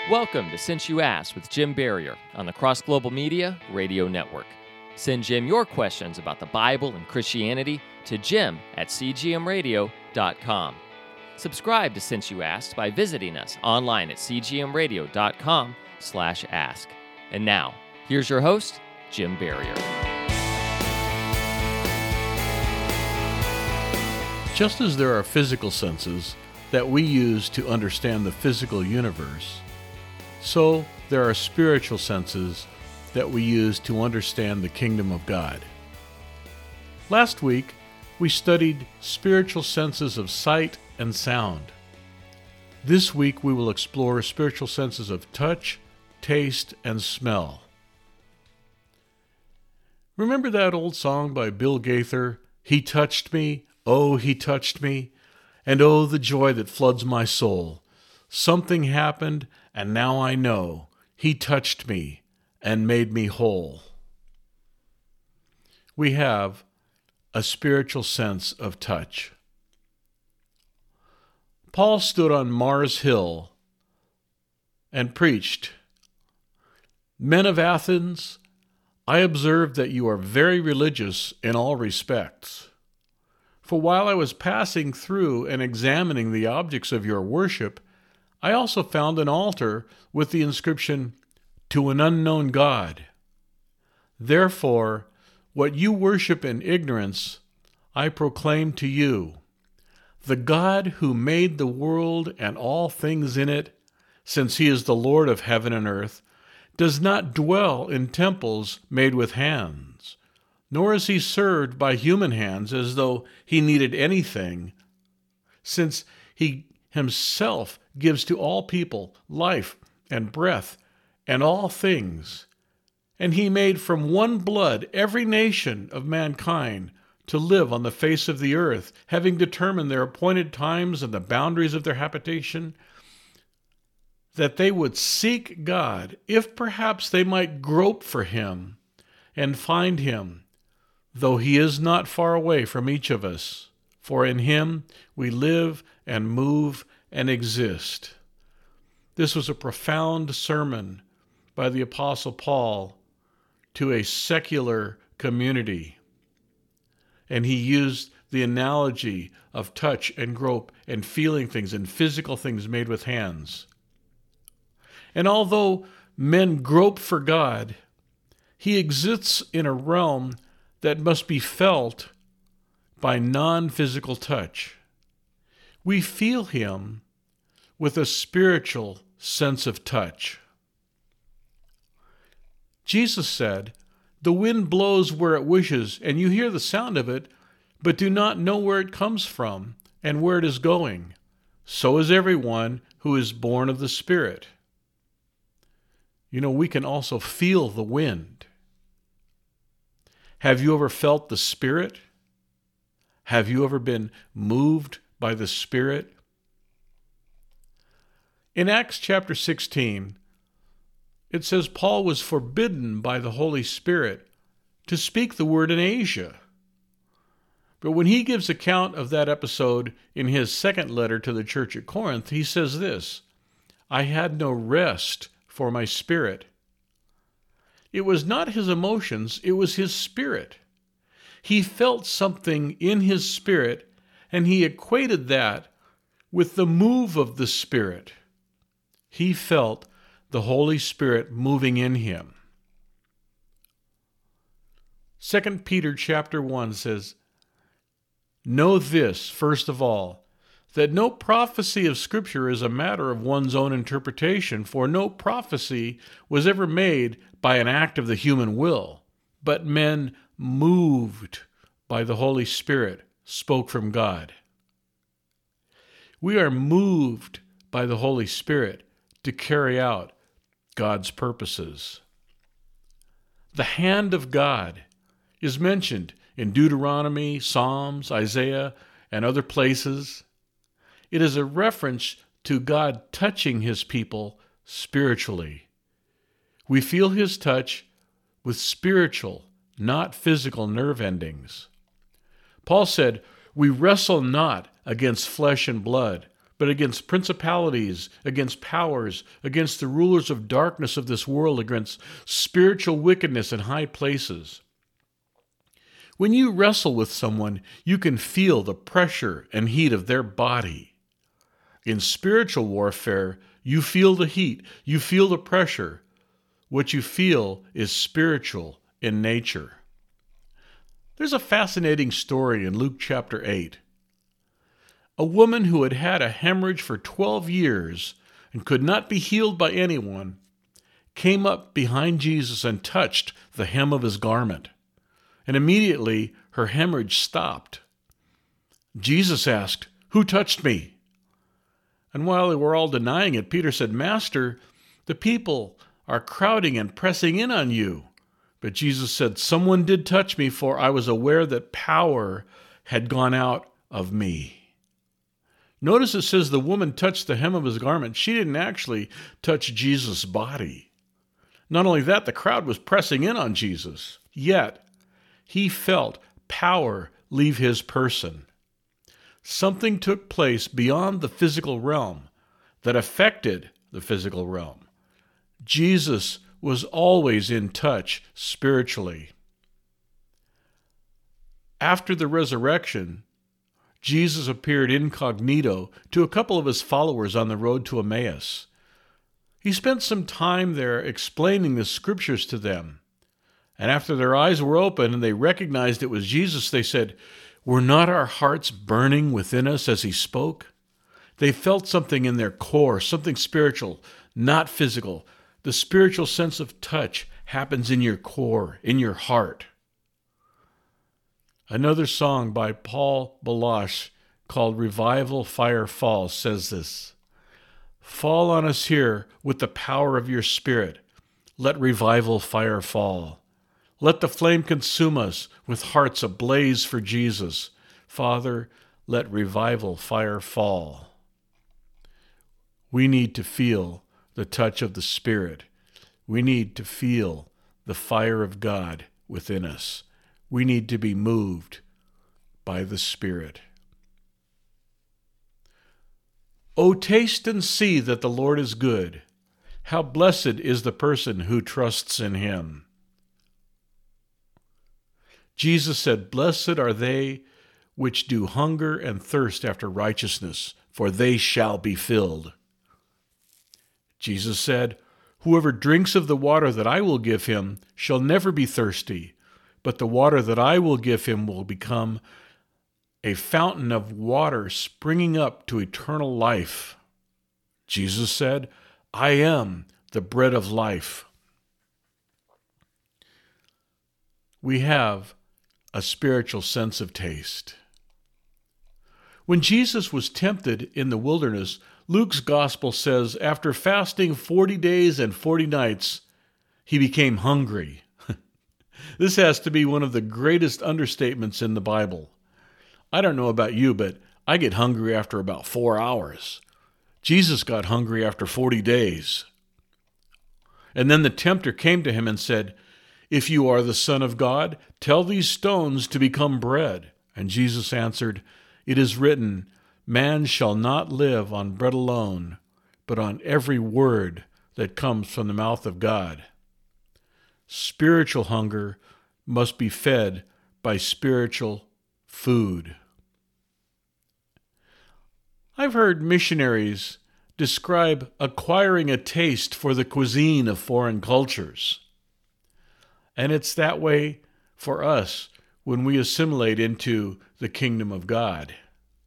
Welcome to Since You Asked with Jim Barrier on the Cross Global Media Radio Network. Send Jim your questions about the Bible and Christianity to jim@cgmradio.com. Subscribe to Since You Asked by visiting us online at cgmradio.com/ask. And now, here's your host, Jim Barrier. Just as there are physical senses that we use to understand the physical universe, so there are spiritual senses that we use to understand the kingdom of God. Last week, we studied spiritual senses of sight and sound. This week, we will explore spiritual senses of touch, taste, and smell. Remember that old song by Bill Gaither, "He touched me, oh, he touched me, and oh, the joy that floods my soul. Something happened, and now I know he touched me and made me whole." We have a spiritual sense of touch. Paul stood on Mars Hill and preached, "Men of Athens, I observe that you are very religious in all respects. For while I was passing through and examining the objects of your worship, I also found an altar with the inscription, 'To an unknown God.' Therefore, what you worship in ignorance, I proclaim to you. The God who made the world and all things in it, since he is the Lord of heaven and earth, does not dwell in temples made with hands, nor is he served by human hands as though he needed anything, since he himself gives to all people life and breath and all things. And he made from one blood every nation of mankind to live on the face of the earth, having determined their appointed times and the boundaries of their habitation, that they would seek God, if perhaps they might grope for him and find him, though he is not far away from each of us. For in him we live and move and exist." This was a profound sermon by the Apostle Paul to a secular community. And he used the analogy of touch and grope and feeling things and physical things made with hands. And although men grope for God, he exists in a realm that must be felt by non-physical touch. We feel him with a spiritual sense of touch. Jesus said, "The wind blows where it wishes, and you hear the sound of it, but do not know where it comes from and where it is going. So is everyone who is born of the Spirit." You know, we can also feel the wind. Have you ever felt the Spirit? Have you ever been moved by the Spirit? In Acts chapter 16, it says Paul was forbidden by the Holy Spirit to speak the word in Asia. But when he gives account of that episode in his second letter to the church at Corinth, he says this, "I had no rest for my spirit." It was not his emotions, it was his spirit. He felt something in his spirit, and he equated that with the move of the Spirit. He felt the Holy Spirit moving in him. 2 Peter chapter 1 says, "Know this, first of all, that no prophecy of Scripture is a matter of one's own interpretation, for no prophecy was ever made by an act of the human will, but men moved by the Holy Spirit spoke from God." We are moved by the Holy Spirit to carry out God's purposes. The hand of God is mentioned in Deuteronomy, Psalms, Isaiah, and other places. It is a reference to God touching his people spiritually. We feel his touch with spiritual, not physical nerve endings. Paul said, "We wrestle not against flesh and blood, but against principalities, against powers, against the rulers of darkness of this world, against spiritual wickedness in high places. When you wrestle with someone, you can feel the pressure and heat of their body. In spiritual warfare, you feel the heat, you feel the pressure. What you feel is spiritual in nature. There's a fascinating story in Luke chapter 8. A woman who had had a hemorrhage for 12 years and could not be healed by anyone came up behind Jesus and touched the hem of his garment. And immediately her hemorrhage stopped. Jesus asked, "Who touched me?" And while they were all denying it, Peter said, "Master, the people are crowding and pressing in on you." But Jesus said, "Someone did touch me, for I was aware that power had gone out of me." Notice it says the woman touched the hem of his garment. She didn't actually touch Jesus' body. Not only that, the crowd was pressing in on Jesus. Yet, he felt power leave his person. Something took place beyond the physical realm that affected the physical realm. Jesus was always in touch spiritually. After the resurrection, Jesus appeared incognito to a couple of his followers on the road to Emmaus. He spent some time there explaining the scriptures to them. And after their eyes were open and they recognized it was Jesus, they said, "Were not our hearts burning within us as he spoke?" They felt something in their core, something spiritual, not physical. The spiritual sense of touch happens in your core, in your heart. Another song by Paul Baloche called "Revival Fire Fall" says this: "Fall on us here with the power of your Spirit. Let revival fire fall. Let the flame consume us with hearts ablaze for Jesus. Father, let revival fire fall." We need to feel the touch of the Spirit. We need to feel the fire of God within us. We need to be moved by the Spirit. "O taste and see that the Lord is good. How blessed is the person who trusts in him." Jesus said, "Blessed are they which do hunger and thirst after righteousness, for they shall be filled." Jesus said, "Whoever drinks of the water that I will give him shall never be thirsty, but the water that I will give him will become a fountain of water springing up to eternal life." Jesus said, "I am the bread of life." We have a spiritual sense of taste. When Jesus was tempted in the wilderness, Luke's gospel says, after fasting 40 days and 40 nights, he became hungry. This has to be one of the greatest understatements in the Bible. I don't know about you, but I get hungry after about 4 hours. Jesus got hungry after 40 days. And then the tempter came to him and said, "If you are the Son of God, tell these stones to become bread." And Jesus answered, "It is written, man shall not live on bread alone, but on every word that comes from the mouth of God." Spiritual hunger must be fed by spiritual food. I've heard missionaries describe acquiring a taste for the cuisine of foreign cultures. And it's that way for us when we assimilate into the kingdom of God.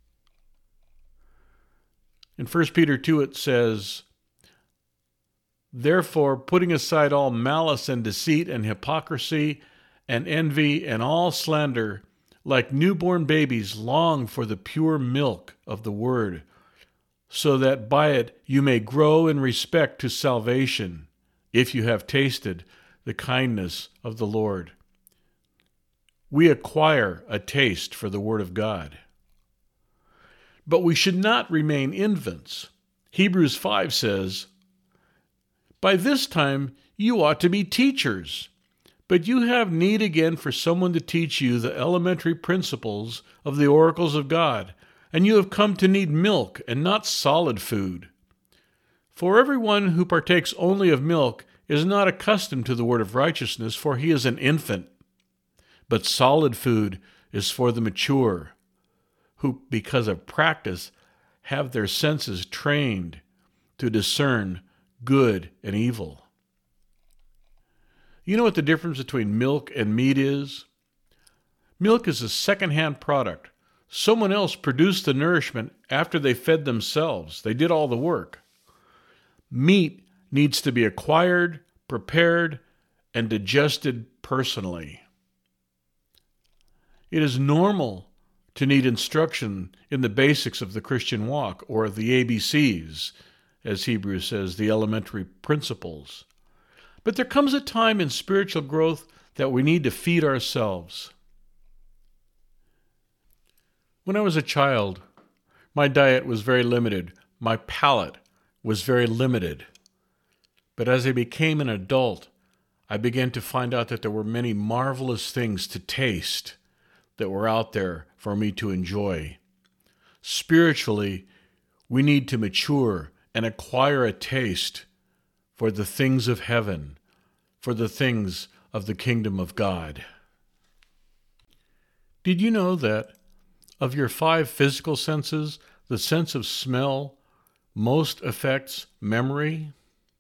In 1 Peter 2 it says, "Therefore, putting aside all malice and deceit and hypocrisy and envy and all slander, like newborn babies long for the pure milk of the word, so that by it you may grow in respect to salvation, if you have tasted the kindness of the Lord." We acquire a taste for the Word of God. But we should not remain infants. Hebrews 5 says, "By this time you ought to be teachers, but you have need again for someone to teach you the elementary principles of the oracles of God. and you have come to need milk and not solid food. For everyone who partakes only of milk is not accustomed to the word of righteousness, for he is an infant. But solid food is for the mature, who, because of practice, have their senses trained to discern good and evil. You know what the difference between milk and meat is? Milk is a second-hand product. Someone else produced the nourishment after they fed themselves. They did all the work. Meat needs to be acquired, prepared, and digested personally. It is normal to need instruction in the basics of the Christian walk, or the ABCs, as Hebrews says, the elementary principles. But there comes a time in spiritual growth that we need to feed ourselves. When I was a child, my diet was very limited. My palate was very limited. But as I became an adult, I began to find out that there were many marvelous things to taste that were out there for me to enjoy. Spiritually, we need to mature and acquire a taste for the things of heaven, for the things of the kingdom of God. Did you know that of your 5 physical senses, the sense of smell most affects memory?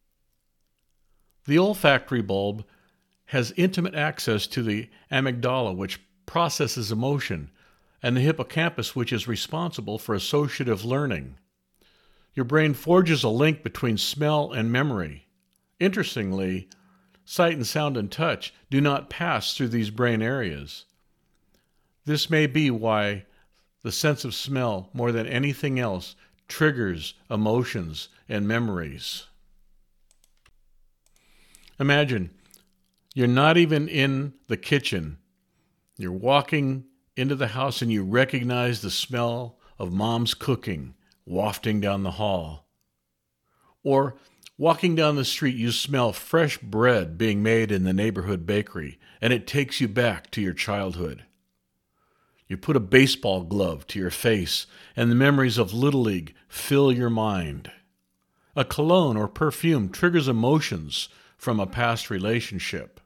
The olfactory bulb has intimate access to the amygdala, which processes emotion, and the hippocampus, which is responsible for associative learning. Your brain forges a link between smell and memory. Interestingly, sight and sound and touch do not pass through these brain areas. This may be why the sense of smell, more than anything else, triggers emotions and memories. Imagine, you're not even in the kitchen. You're walking into the house and you recognize the smell of mom's cooking wafting down the hall. Or walking down the street, you smell fresh bread being made in the neighborhood bakery, and it takes you back to your childhood. You put a baseball glove to your face, and the memories of Little League fill your mind. A cologne or perfume triggers emotions from a past relationship.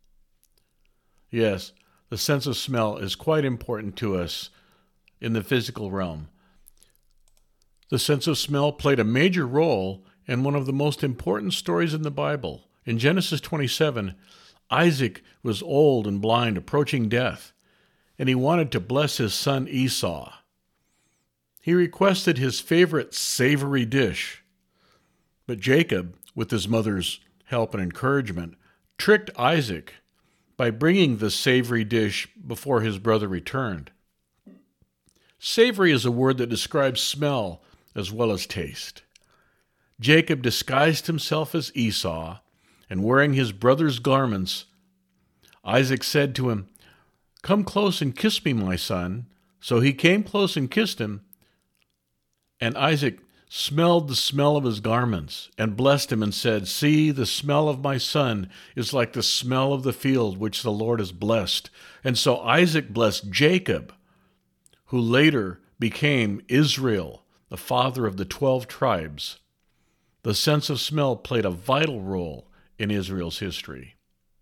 Yes, the sense of smell is quite important to us in the physical realm. The sense of smell played a major role in one of the most important stories in the Bible. In Genesis 27, Isaac was old and blind, approaching death, and he wanted to bless his son Esau. He requested his favorite savory dish, but Jacob, with his mother's help and encouragement, tricked Isaac by bringing the savory dish before his brother returned. Savory is a word that describes smell as well as taste. Jacob disguised himself as Esau, and wearing his brother's garments, Isaac said to him, "Come close and kiss me, my son." So he came close and kissed him, and Isaac smelled the smell of his garments and blessed him and said, "See, the smell of my son is like the smell of the field which the Lord has blessed." And so Isaac blessed Jacob, who later became Israel, the father of the 12 tribes. The sense of smell played a vital role in Israel's history.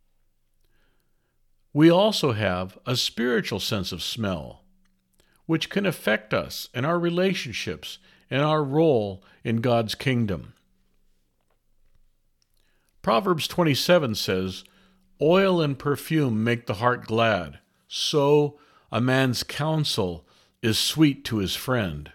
We also have a spiritual sense of smell, which can affect us and our relationships and our role in God's kingdom. Proverbs 27 says, "Oil and perfume make the heart glad, so a man's counsel is sweet to his friend."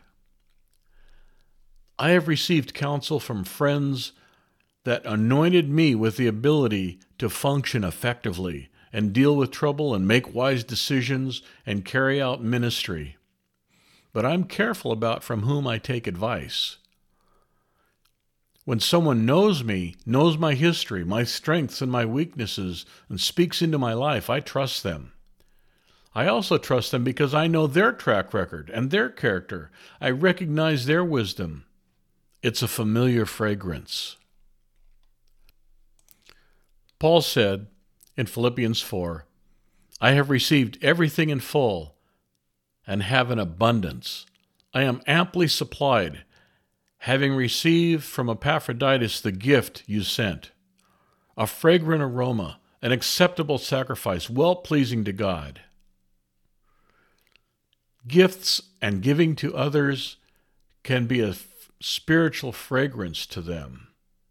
I have received counsel from friends that anointed me with the ability to function effectively and deal with trouble and make wise decisions and carry out ministry. But I'm careful about from whom I take advice. When someone knows me, knows my history, my strengths and my weaknesses, and speaks into my life, I trust them. I also trust them because I know their track record and their character. I recognize their wisdom. It's a familiar fragrance. Paul said in Philippians 4, "I have received everything in full and have an abundance. I am amply supplied, having received from Epaphroditus the gift you sent, a fragrant aroma, an acceptable sacrifice, well-pleasing to God. Gifts and giving to others can be a spiritual fragrance to them.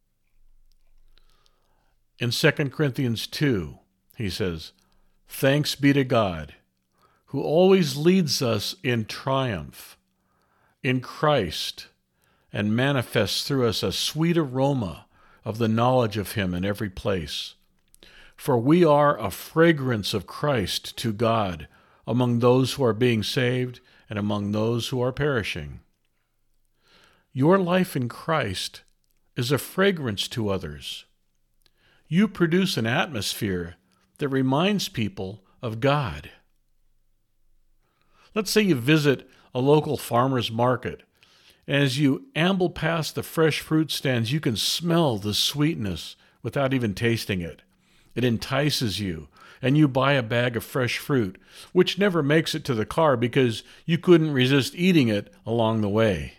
In 2 Corinthians 2, he says, "Thanks be to God, who always leads us in triumph in Christ and manifests through us a sweet aroma of the knowledge of him in every place. For we are a fragrance of Christ to God among those who are being saved and among those who are perishing." Your life in Christ is a fragrance to others. You produce an atmosphere that reminds people of God. Let's say you visit a local farmer's market. As you amble past the fresh fruit stands, you can smell the sweetness without even tasting it. It entices you, and you buy a bag of fresh fruit, which never makes it to the car because you couldn't resist eating it along the way.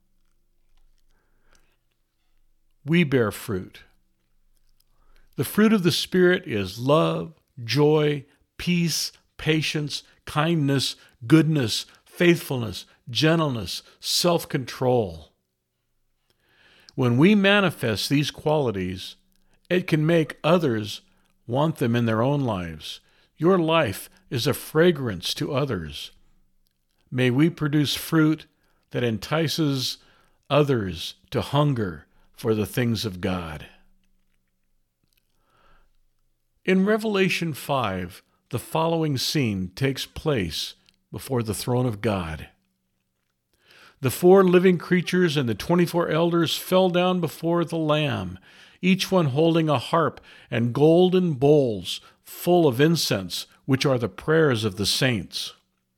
We bear fruit. The fruit of the Spirit is love, joy, peace, patience, kindness, goodness, faithfulness, gentleness, self-control. When we manifest these qualities, it can make others want them in their own lives. Your life is a fragrance to others. May we produce fruit that entices others to hunger for the things of God. In Revelation 5, the following scene takes place before the throne of God. The 4 living creatures and the 24 elders fell down before the Lamb, each one holding a harp and golden bowls full of incense, which are the prayers of the saints.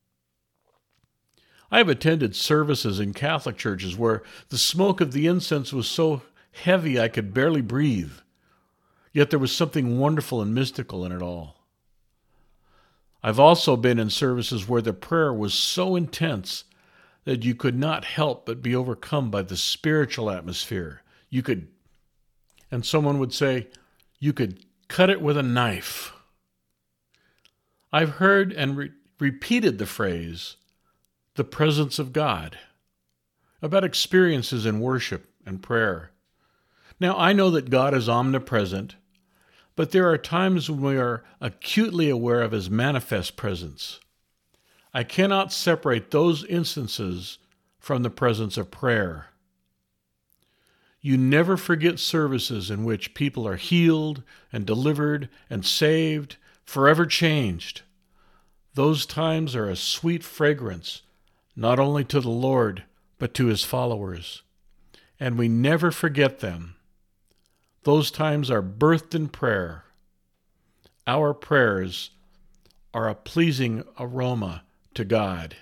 I have attended services in Catholic churches where the smoke of the incense was so heavy I could barely breathe. Yet there was something wonderful and mystical in it all. I've also been in services where the prayer was so intense that you could not help but be overcome by the spiritual atmosphere. And someone would say, you could cut it with a knife. I've heard and repeated the phrase, the presence of God, about experiences in worship and prayer. Now, I know that God is omnipresent, but there are times when we are acutely aware of his manifest presence. I cannot separate those instances from the presence of prayer. You never forget services in which people are healed and delivered and saved, forever changed. Those times are a sweet fragrance, not only to the Lord, but to his followers. And we never forget them. Those times are birthed in prayer. Our prayers are a pleasing aroma to God.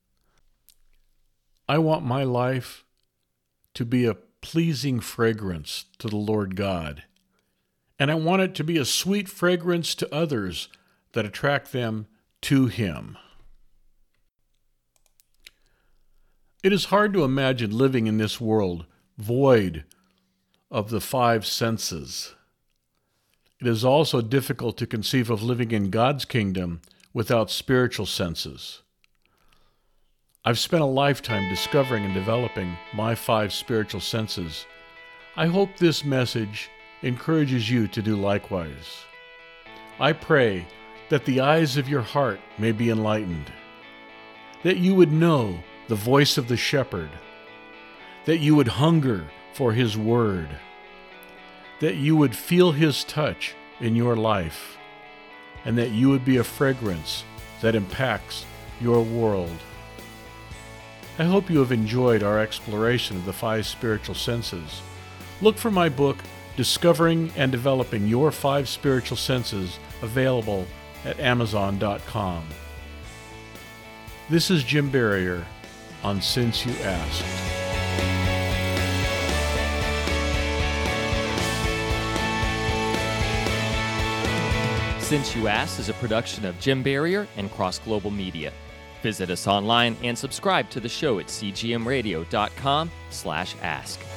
I want my life to be a pleasing fragrance to the Lord God, and I want it to be a sweet fragrance to others that attract them to him. It is hard to imagine living in this world void of the 5 senses. It is also difficult to conceive of living in God's kingdom without spiritual senses. I've spent a lifetime discovering and developing my 5 spiritual senses. I hope this message encourages you to do likewise. I pray that the eyes of your heart may be enlightened, that you would know the voice of the shepherd, that you would hunger for his word, that you would feel his touch in your life, and that you would be a fragrance that impacts your world. I hope you have enjoyed our exploration of the 5 spiritual senses. Look for my book, Discovering and Developing Your 5 Spiritual Senses, available at Amazon.com. This is Jim Barrier on Since You Asked. Since You Asked is a production of Jim Barrier and Cross Global Media. Visit us online and subscribe to the show at cgmradio.com/ask.